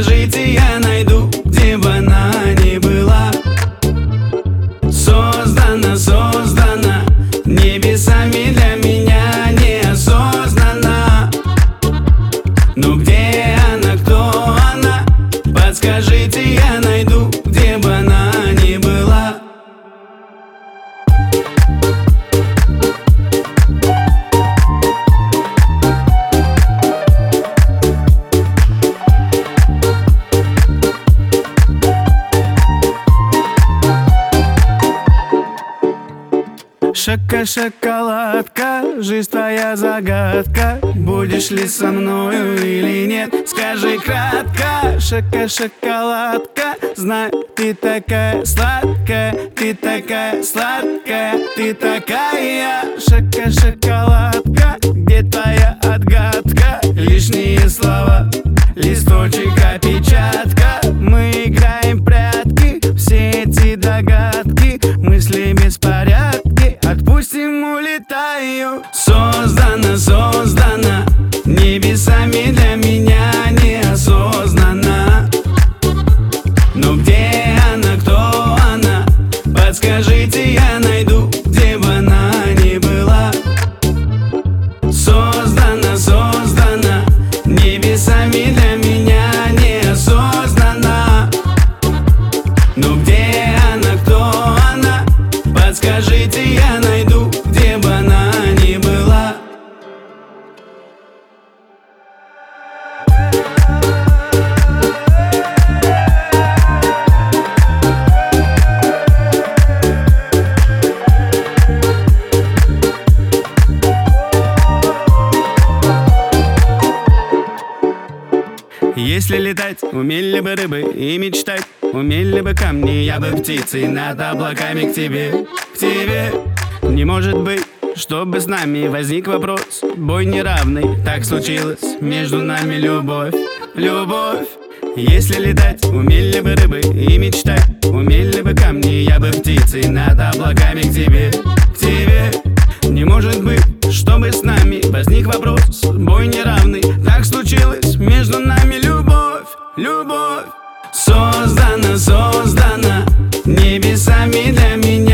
Подскажите, я найду, где бы она ни была. Создана, создана небесами для меня неосознанно. Ну где она, кто она? Подскажите, я найду, где бы она ни была. Шоколадка, жизнь твоя загадка. Будешь ли со мною или нет? Скажи кратко. Шоколадка, знай, ты такая сладкая, ты такая сладкая, ты такая. Шоколадка, где твоя отгадка? Лишние слова, листочек, опечатка. Мы играем в прятки, все эти догадки, мысли беспорядки, отпустим, улетаю. Создана, создана небесами для меня неосознанно. Но где она, кто она? Подскажите, я найду, где бы она ни была. Создана, создана небесами для меня неосознанно. Но где она, кто она? Подскажите, я найду, где бы она ни была. Если летать умели бы рыбы и мечтать умели бы камни, я бы птицей над облаками к тебе, к тебе. Не может быть, чтобы с нами возник вопрос, бой неравный, так случилось между нами любовь, любовь. Если летать умели бы рыбы и мечтать умели бы камни, я бы птицей над облаками к тебе, к тебе. Не может быть, чтобы с нами возник вопрос, бой неравный, так случилось между нами любовь, любовь. Создана, создана небесами для меня